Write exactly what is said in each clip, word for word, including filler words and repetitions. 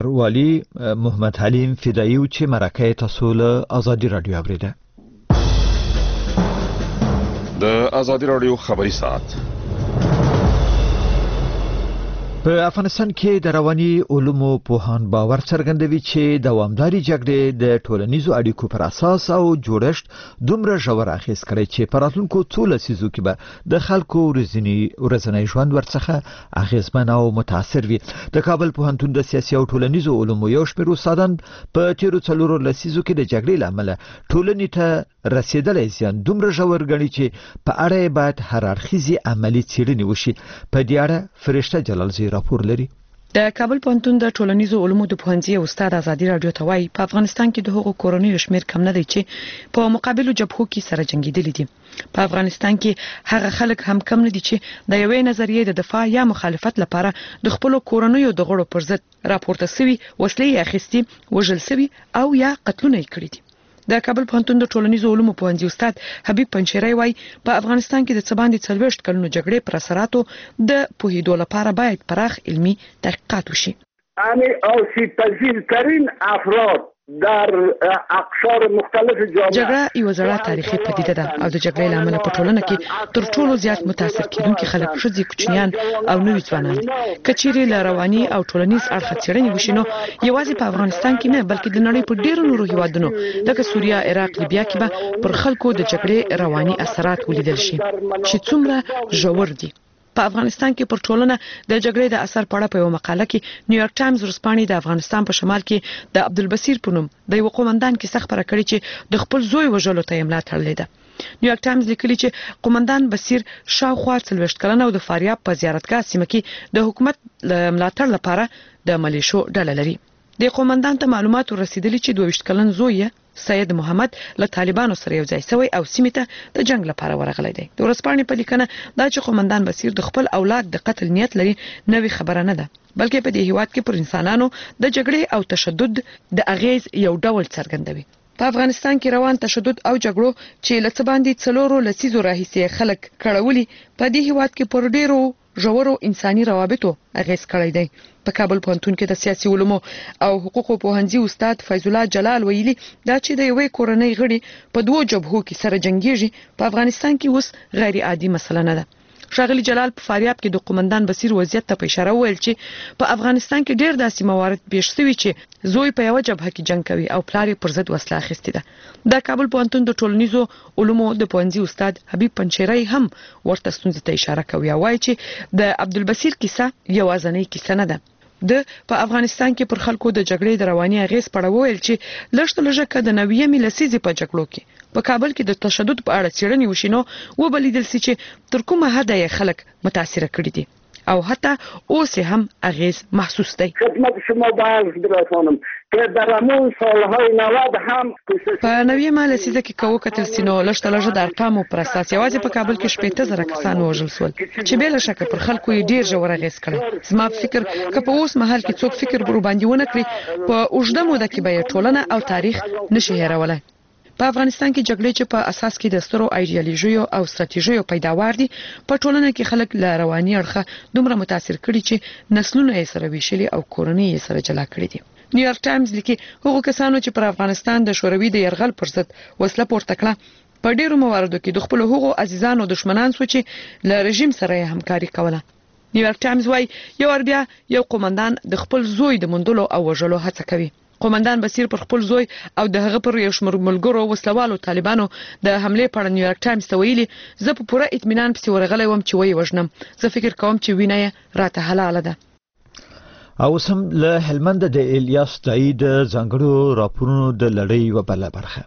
والی محمد حلیم فدایی چې مرکه تاسو له ازادي رادیو اوریده. د ازادي رادیو خبري ساعت. په افغانستان کې د رواني علومو پوهان باور څرګندوي چې دوامداري جګړې د ټولنیزو اړیکو پر اساس او جوړښت دومره ژور اغېز کړی چې په راتلونکو څو لسیزو کې به د خلکو ورځنی ژوند ورڅخه اغېزمن او متاثر وي. د کابل پوهنتون د سیاسي او ټولنیزو علومو یو شمېر استادان په تیرو څلورو لسیزو کې د جګړې له امله ټولنې ته رسیدلی زیان دومره ژور ګڼي چې په اړه یې باید هر اړخیزې عملي څېړنې وشي. په دې اړه فرشته جلالزی راپور لري. د کابل پوهنتون د ټولنیزو علومو د پوهنځي استاد ازادي رادیو ته وایي په افغانستان کې د هغو کورنیو شمېر کم نه دی چې په مقابلو جبهو کې سره جنگیدلي دي. په افغانستان کې هغه خلک هم کم نه دي چې د یوې نظریې د دفاع یا مخالفت لپاره د خپل کورنیو د غړو پر ضد راپورته سوي، وسلې اخیستي، وژل سوي او یا قتلونه کړي دي. د کابل پوهنتون د ټولنیزو علومو پوهنځي استاد حبیب پنچیری وایي په افغانستان کې د څه باندې څلوېښت کلونو جګړې پر اثراتو د پوهېدو لپاره باید پراخ علمي تحقیقات وشي. یعنی آسیب پذیرترین افراد در اقشار مختلف جامعه جګړه یو زړه تاریخي پدیده ده او د جګړې له امله په ټولنه کې تر ټولو زیات متاثر کیدونکي خلک ښځې، کوچنیان او نوي ځوانان دي. کچېرې له رواني او ټولنیز اړخه څېړنې وشي نو یوازې په افغانستان کې نه بلکې د نړۍ په ډېرو نورو هیوادونو لکه سوریه، عراق، لیبیا کې به پر خلکو د جګړې رواني اثرات ولیدل شي چې څومره ژور دي. په افغانستان کې پر ټولنه د جګړې د اثر په اړه په یو مقاله کې نیویارک ټایمز ورځپاڼې د افغانستان په شمال کې د عبدالبصیر په نوم د یو قومندان کیسه خپره کړې چې د خپل زوی وژلو ته یې ملاتړ لیده. نیویارک ټایمز لیکلي چې قومندان بصیر شاوخوا څلوېښت کلن او د فاریاب په زیارتګاه سیمه کې د حکومت ملاتړ لپاره د ملیشو ډله لري. د قومندان ته معلومات ورسېدلي چې دوه ویشت کلن زوی سید محمد له طالبانو سره یو ځای شوی او سیمې ته د جنگ لپاره ورغلی دی. د ورځپاڼې په لیکنه دا چې قومندان بصیر د خپل اولاد د قتل نیت لري نوې خبره نه ده، بلکې په دې هیواد کې پر انسانانو د جګړې او تشدد د اغیز یو ډول څرګندوي. په افغانستان کې روان تشدد او جګړو چې لڅ باندې څلورو لسیزو راهیسې خلک کړهولي په دې هیواد کې پر ډیرو ژورو انساني روابطو اغیز کړی دی. په کابل پوهنتون کې د سیاسي علومو او حقوقو پوهنځي استاد فیض الله جلال ویلي دا چې د یوې کورنۍ غړي په دوو جبهو کې سره جنگیږي په افغانستان کې اوس غیر عادي مسله نه ده. ښاغلي جلال په فاریاب کې د قومندان بصیر وضعیت ته په اشاره وویل چې په افغانستان کې ډېر داسې موارد پیښ شوي چې زوی په یوه جبهه کې جنگ کوي او پلار یې پر ضد وسله اخیستې ده. د کابل پوهنتون د ټولنیزو علومو د پوهنځي استاد حبیب پنچیری هم ورته ستونزې ته اشاره کوي او وایي چې د عبدالبصیر کیسه یوازینۍ کیسه نه ده. د په افغانستان کې پر خلکو د جګړې د رواني اغیز په اړه وویل چې لږ لږه که د نویمې لسیزې په جګړو کې په کابل کې د تشدد په اړه څېړنې وشي نو وبلیدل سي چې تر کومه حده یې خلک متاثره کړي دي او حتی اوس هم اغیز محسوس دی. خدمت شما باز برسانم که در همون سالهای نود هم په نویمه لسیزه کې کوو کتل سینو لږ لږه د ارقامو پر اساس یوازې په کابل کې شپېته زره کسان وژل شول چې بې له شکه پر خلکو یې ډېر ژور اغیز کړی. زما په فکر که په اوس مهال کې څوک فکر ور باندې ونه کړي په اوږده موده کې به ټولنه او تاریخ نشي هېرولای. په افغانستان کې جګړې چې په اساس کې د سترو ایډیالوژیو او ستراتیژیو پیداوار دي په ټولنه کې خلک له رواني اړخه دومره متاثر کړي چې نسلونه یې سره ویشلي او کورنۍ یې سره جلا کړي دي. نیویارک ټایمز لیکي هغو کسانو چې پر افغانستان د شوروي د یرغل پر ضد وسله پورته کړه په ډیرو مواردو کې د خپل هغو عزیزانو دشمنان سو چې له رژیم سره یې همکاري کوله. نیویارک ټایمز وايي یو ور بیا یو قومندان د خپل زوی د موندلو او وژلو هڅه کوي. قومندان بصیر پر خپل زوی او د هغه پر یو شمېر ملګرو وسلوالو طالبانو د حمله په اړه نیویارک ټایمز ته ویلي زه په پوره اطمینان پسې ورغلی وم چې وایي وژنم، زه فکر کوم چې وینه یې راته حلاله ده. او سم له هلمند د الیاس دای د ځانګړو راپورونو د لړۍ و بل برخه.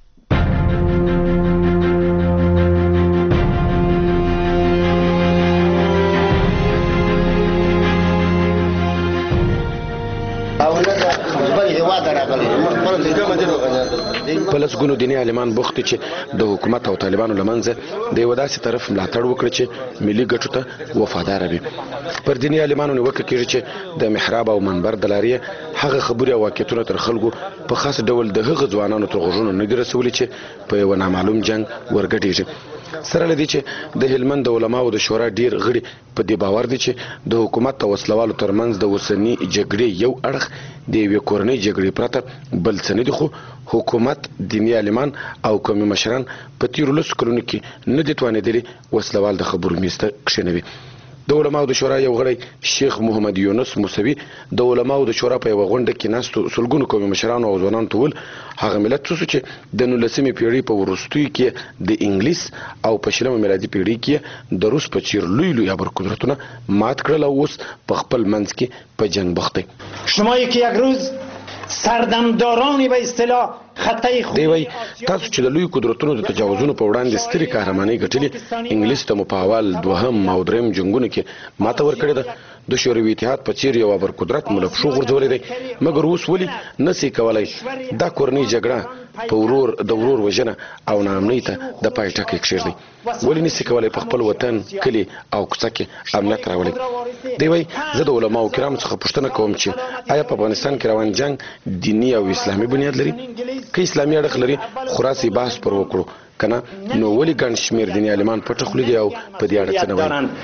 په لسګونو دیني عالمان بوخت چې د حکومت او طالبانو لمنځه د یو داسې طرف ملاتړ وکړي چې ملي ګټو ته وفادار وي. پر دیني عالمانو نیوکه کیږي چې د محراب او منبر د لارې هغه خبرې او واقعیتونه تر خلکو په خاص ډول د هغه ځوانانو تر غوږونو نه دي رسولي چې په یو نامعلوم جنگ ورګډېږي. سره لدی چې د هلمند د علماو د شورا ډیر غړي په دې باور دي چې د حکومت او وسلوالو ترمنځ د اوسنی جګړې یو اړخ د یوې کورنۍ جګړې پرته بل څه نه دي، خو حکومت، دیني عالمان او قومي مشران په تیرو لسو کلونو کې نه دي توانېدلي وسلوال د خبرو میز ته کښېنوي. د علماو د شورا یو غړی شیخ محمد یونس موسوي د علماو د شورا په یوه غونډه کې ناستو سلګونو قومي مشرانو او ځوانانو ته وویل هغه ملت څه چې د نولسمې پیړۍ په وروستیو کې د انګلیس او په شلمه میلادي پیړۍ کې د روس په څیر لوی لوی ابرقدرتونه مات کړل او اوس په خپل منځ کې په جنګ بوخت دي. شما یک یک روز سردمدارانی به اصطلاح خطای خود دی وای تاسو چې د لوی قدرتونو د تجاوزونو په وړاندې ستري قهرماني ګټلې، انګلیس ته مپاول دوهم او دریم جنگونو کې ماته ورکړې ده. د شوروي اتحاد په څیر یو ابر قدرت ملک شو غورځولې دی، مګر اوس ولې نسی کولای دا کورنۍ جګړه په ورور د ورور وژنه او ناامنۍ ته د پای ټکی کښېږدي؟ ولې نسی کولای په خپل وطن، کلي او کوڅه کې امنیت راولي؟ دی وای زه د علماو کرامو څخه پوښتنه کوم چې آیا په افغانستان کې روان جنګ دیني او اسلامي بنیاد لري؟ که اسلامي اړخ لري خو راسئ بحث پر وکړو، کنه نو ولې ګڼ شمېر دیني عالمان پټه خوله دي او په دې اړه څه نه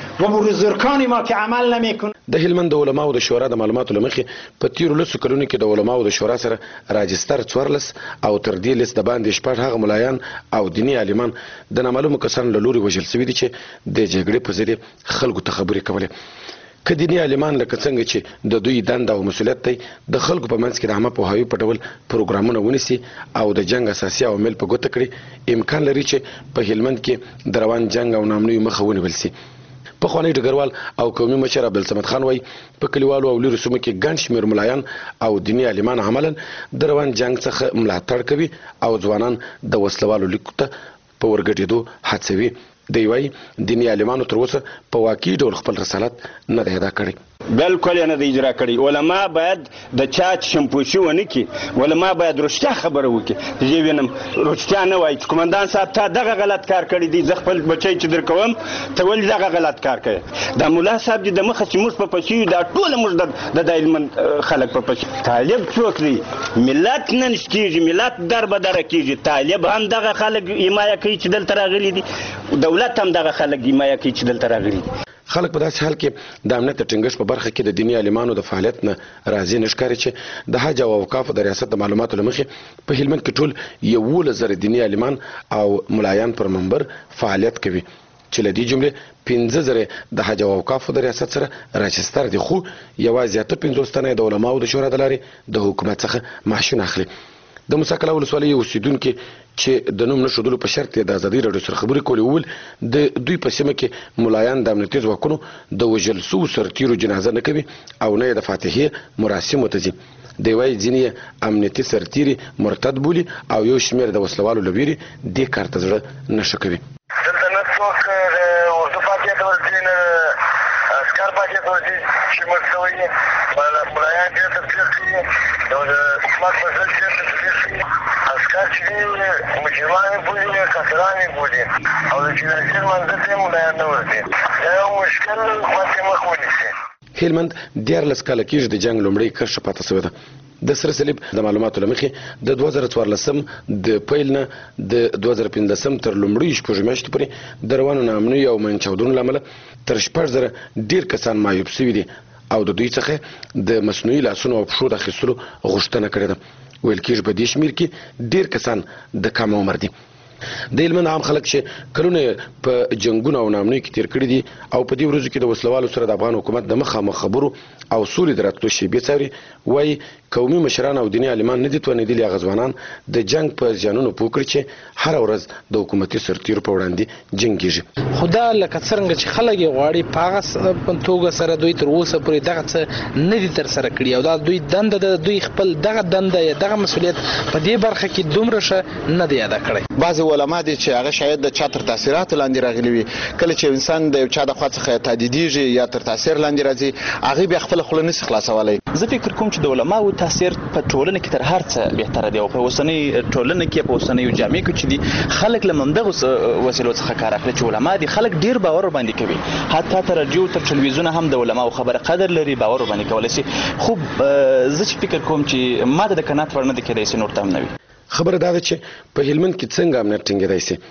وایي؟ د هلمند د علماو د شورا د معلوماتو له مخې په تیرو لسو کلونو کې د علماو د شورا سره راجستر څوارلس او تر دې لیست د باندې شپږ هغه ملایان او دیني عالمان د نامعلومو کسانو له لوري وژل سوي دي چې د جګړې په ضد خلکو ته خبرې کولې. که دیني عالمان لکه څنګه چې د دوی دنده او مسؤلیت دی د خلکو په منځ کې د عامه پوهاوي په ډول پروګرامونه ونیسي او د جنګ اساسي عوامل په ګوته کړي، امکان لري چې په هلمند کې د روان جنګ او ناامنیو مخه ونیول سي. پخوانی ډګروال او قومي مشر عبدالصمد خان وایي په کلیوالو او لرې سیمو کې ګڼ شمېر ملایان او دیني عالمان عملاً د روان جنګ څخه ملاتړ کوي او ځوانان د وسلوالو لیکو ته په ورګډېدو هڅوي. دی وایي دیني عالمانو تر اوسه په واقعي ډول خپل رسالت نه دی ادا کړی. بالکل نه دی اجرا کړی. علما باید د چا شمپوشي ونه کړي، علما باید رښتیا خبره وکړي. زه وینم رښتیا نه وایي چې قومندان صاحب تا دغه غلط کار کړی دی، زه خپل بچی چې در کوم ته ولې دغه غلط کار کوې؟ دا ملا صاحب چې د مخه چې موږ په پسې یو دا ټوله موږ د هلمند خلک په پسې. طالب څوک دی؟ ملت نه نشکېږي، ملت در به دره کېږي. طالب هم دغه خلک حمایه کوي چې دلته راغلي دي، دولت هم دغه خلک حمایه کوي چې دلته راغلي دي. خلک په داسې حال کې د امنیت د ټینګښت په برخه کې د دیني عالمانو د فعالیت نه راضي نه ښکاري چې د حج او اوقافو د ریاست د معلوماتو له مخې په هلمند کې ټول یولس زره دیني عالمان او ملایان پر منبر فعالیت کوي چې له دې جملې پنځه زره د حج او اوقافو د ریاست سره راجستر دي، خو یوازې اته پنځوس تنه د علماو د شورا د لارې د حکومت څخه معاشونه اخلي. د موسی کلا ولسوالۍ اوسیدونکي چې د نوم نښودلو په شرط د ازادي راډیو سره خبرې کولې وویل د دوی په سیمه کې ملایان د امنیتي ځواکونو د وژل سوو سرتیرو جنازه نه کوي او نه یې د فاتحې مراسمو ته ځي. دی وایي ځینې امنیتي سرتیري مرتد بولي او یو شمېر د وسلوالو له ویرې دې کار ته زړه نه ښه کوي. دلته نه څوک د اردو فاتحې ته ورځي، نه عسکر فاتحې ته ورځي چې مړ شوی یې. ملایان ډېر تفسیر کوي او د حکومت په ضد ډېر تفسیر کوي. عسکر چې دي مجرمان یې بولي، کافران یې بولي او د جنازې لمانځه ته یې ملایان نه ورځي. دا یو مشکل حکومت یې مخ ونیسي. هلمند دیارلس کاله کېږي د جنګ لومړۍ کرښه پاتې سوې ده. د سره صلیب د معلوماتو له مخې د دوه زره څوارلسم د پیل نه د دوه زره پنځلسم تر لومړیو شپږو میاشتو پورې د روانو ناامنیو او منچاودنو له امله تر شپږ زره ډېر کسان معیوب سوي دي او د دوی څخه د مصنوعي لاسونو او پښو د اخیستلو غوښتنه کړې ده. ویل کېږي په دې شمېر کې ډېر کسان د کم عمر دي. د هلمند عام خلک چې کلونه په جنګونو او ناامنیو کې تیر کړي دي او په دې ورځو کې د وسلوالو سره د افغان حکومت د مخامخ خبرو او سولې د راتلو شیبې څاري، وایي قومي مشران او دیني عالمان نه دي توانېدلي هغه ځوانان د جنګ په زیانونو پوه کړي چې هره ورځ د حکومتي سرتیرو په وړاندې جنګېږي. خو دا لکه څرنګه چې خلک یې غواړي په هغه توګه سره دوی تر اوسه پورې دغه څه نه دي ترسره کړي او دا دوی دنده ده، دوی خپل دغه دنده یا دغه مسؤلیت په دې برخه کې دومره ښه نه دی ادا کړی. بعضې علما دي چې هغه شاید د چا تر تاثیراتو لاندې راغلي وي. کله چې انسان د یو چا د خوا څخه تهدیدېږي یا تر تاثیر لاندې راځي، هغې بیا خپله خوله نسي خلاصولی. زه فکر کوم چې د علماو تاثیر په ټولنه کې تر هر څه بهتره دی او په اوسنۍ ټولنه کې په اوسنۍ جامعه کې چې دي خلک له همدغو وسیلو څخه کار اخلي چې علما دي. خلک ډیر باور باندې کوي، حتی تر رادیو تر تلویزیون هم د علماو خبره قدر لري، باور باندې کولی شي. خو زه چې فکر کوم چې ماته د قناعت وړ نه دی کېدای شي نور ته هم نه وي. خبره دا ده چې په هلمند کې څنګه امنیت ټینګېدای شي.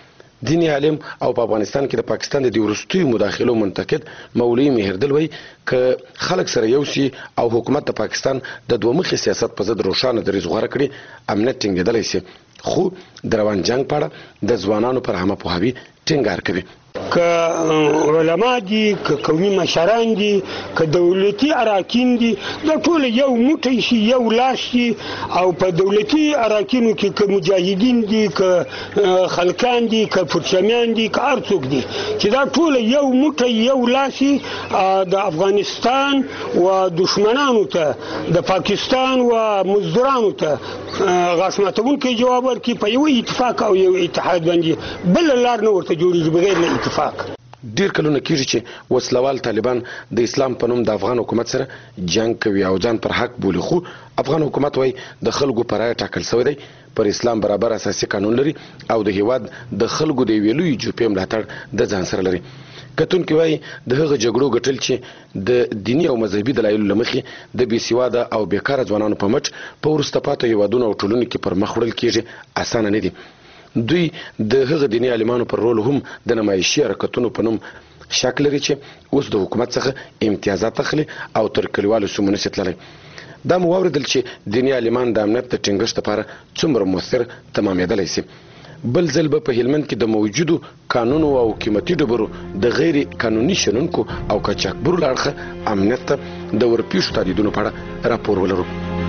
دیني عالم او په افغانستان کې د پاکستان د وروستیو مداخلو منتقد مولوي مهردل وایي ک خلک سره یو شي او حکومت د پاکستان د دوه مخي سیاست په ضد روښانه دریځ غوړه کړي امنیت ټینګېدلی شي خو د روان جنگ په اړه د ځوانانو پر همه پوهاوي ټینګار کوي که علما دي که قومي مشران دي که دولتي اراکین دي دا ټول یو موټی شي یو لاس شي او په دولتي اراکینو کې که مجاهدین دي که خلکان دي که پرچمیان دي که هر څوک دي چې دا ټول یو موټی یو لاس شي د افغانستان و دشمنانو ته د پاکستان و مزدورانو ته غاښماتونکی جواب ورکړي په یو اتفاق او یو اتحاد باندې بل لار نه ورته جوړېږي بغیر له اتفاق. ډیر کلونه کېږي چې وسلوال طالبان د اسلام په نوم د افغان حکومت سره جنگ کوي او ځان پر حق بولي خو افغان حکومت وایي د خلکو پر رایه ټاکل شوی دی پر اسلام برابر اساسي قانون لري او د هیواد د خلکو د یوې لویې جوپې ملاتړ د ځان سره لري. کتونکي وایي د هغه جګړو ګټل چې د دیني او مذهبي دلایلو له مخې د بې سواده او بیکاره ځوانانو په مټ په وروسته پاتې هیوادونو او ټولنو کې پر مخ وړل کېږي اسانه نه دي. دوی د هغه دیني عالمانو پر رول هم د نمایشي حرکتونو په نوم شک لري چې اوس د حکومت څخه امتیازات اخلي او تر کلیوالو سیمو نشي تللی. دا مو واورېدل چې دیني عالمان د امنیت د ټینګښت لپاره څومره مؤثر تمامېدلی سي. بل ځل به په هلمند کې د موجودو قانونو او قیمتي ډبرو د غیر قانوني شنونکو او قاچاقبرو له اړخه امنیت ته د ورپېښو تهدیدونو په اړه راپور ولرو.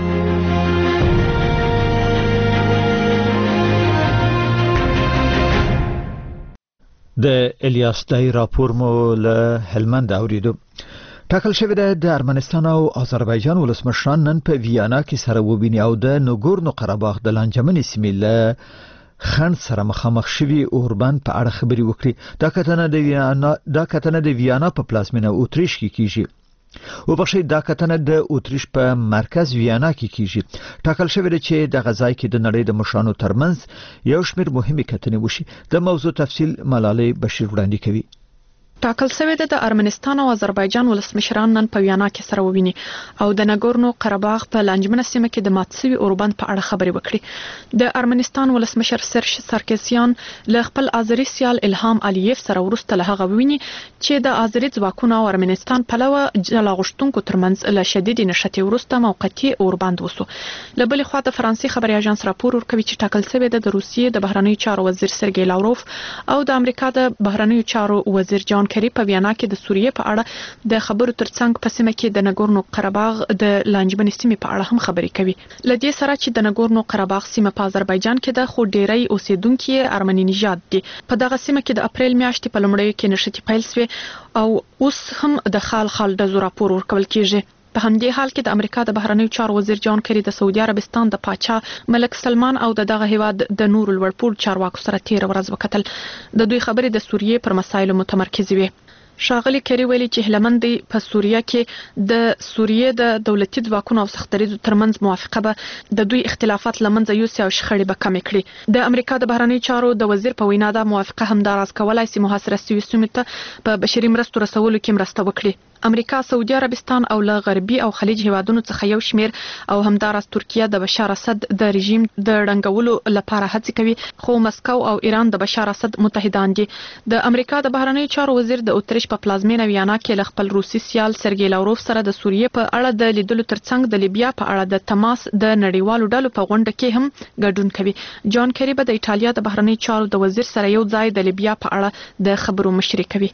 د الیاس دای راپور مو له هلمند اوریدو. ټاکل شوی دی د ارمنستان او آذربایجان ولسمشران نن په ویانا کې سره وبیني او د نګورنو قرهباغ د لانجمنې سیمې له خند سره مخامخ شوي اوربان په اړه خبري وکړي. دا کتنه د ویانا دا کتنه د ویانا په پلازمینه اوتریش کې کیږي. وبخښئ دا کتنه د اوتریش په مرکز ویانا کې کیږي. ټاکل شوی دی چې د غزای کې د نړۍ د مشرانو ترمنځ یو شمېر مهمې کتنې وشي. د موضوع تفصیل ملالۍ بشیر وړاندې کوي. ټاکل شوی دی د ارمنستان او آذربایجان ولسمشران نن په ویانا کې سره وویني او د نګورنو قرهباغ په لانجمنه سیمه کې د مات شوي اوربند په اړه خبرې وکړي. د ارمنستان ولسمشر سرش سارکسیان له خپل آذری سیال الهام الیف سره وروسته له هغه وویني چې د آذری ځواکونو او ارمنستان پلوه جلا غوښتونکو ترمنځ له شدید نښتې وروسته موقتي اوربند وسو. له بلې خوا د فرانسې خبري اژانس راپور ورکوي چې ټاکل شوی دی د روسیې د بهرنیو چارو وزیر سرګی لاوروف او د امریکا د بهرنیو چارو وزیر جان کری په ویانا کې د سوریې په اړه د خبرو ترڅنګ په سیمه کې د نګورنو قرهباغ د لانجمنې سیمې په اړه هم خبرې کوي. لدې سره چې د نګورنو قرهباغ سیمه په آذربایجان کې د خو ډیری اوسیدونکو ارمني نژاد دي. په دغه سیمه کې د اپریل میاشتې په لومړیو کې نښتې پیل شوې او اوس هم د خال خال د راپور ورکول کیږي. په همدې حال کې د امریکا د بهرنیو چارو وزیر جان کری د سعودي عربستان د پاچا ملک سلمان او د دغه هیواد د نور الورپور چارواکو سره تیر ورځ وکتل. د دوی خبرې د سوریې پر مسایلو متمرکز وي. شاغلی کری ویلي چې هلمند په سوریه کې د سوریې د دولتي ځواکونو او سختریزو ترمنځ موافقه به د دوی اختلافات لمنځه یوسي او شخړې به کمې کړي. د امریکا د بهرنیو چارو د وزیر په وینا دا موافقه همداراز کولای شي محاصره شوي سیمو ته په بشري مرستو رسولو کې مرسته وکړي. امریکا، سعودي عربستان او له غربي او خلیج هیوادونو څخه یو شمیر او همداراز ترکیه د بشار اسد د رژیم د ړنګولو لپاره هڅې کوي خو مسکو او ایران د بشار اسد متحدان دي. د امریکا د بهرنیو چارو وزیر د اوتریش په پلازمینه ویانا کې له خپل روسي سیال سرګی لاوروف سره د سوریې په اړه د لیدلو ترڅنګ د لیبیا په اړه د تماس د نړیوالو ډلو په غونډه کې هم ګډون کوي. جان کری به د ایټالیا د بهرنیو چارو د وزیر سره یو ځای د لیبیا په اړه د خبرو مشري کوي.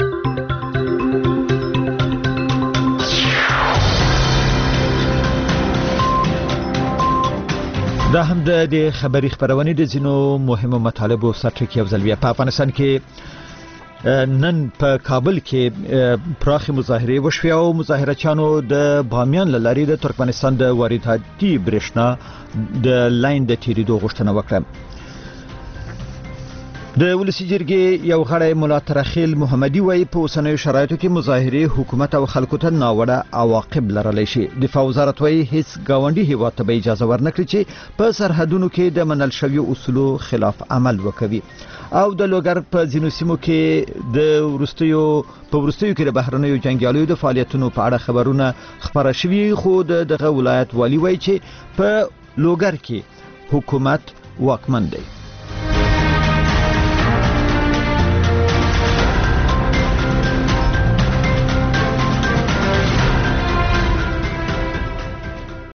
دا هم د خبري خبرونې د زینو مهمو مطالبو سرټکی او ځلویه. په افغانستان کې نن په کابل کې پراخي مظاهره وشوي او مظاهرچانو د بامیان لاري د ترکمنستان د وارداتي برېښنا د لاین د تیریدو غوښتنه وکړه. د ولسی جرګې یو غړی مولا ترخیل محمدي وایي په اوسنیو شرایطو کې مظاهره حکومت او خلکو ته ناوړه عواقب لرلی شي. دفاع وزارت وایي هیڅ گاونډي هیواد ته به اجازه ورنکړي چې په سرحدونو کې د منل شویو اصولو خلاف عمل وکوي. او د لوګر په ځینو سیمو کې د ورستیو په ورستیو کې د بهرنیو جنگیالیو د فعالیتونو په اړه خبرونه خبره شوي خو دغه ولایت والی وایي چې په لوګر کې حکومت واکمن دی.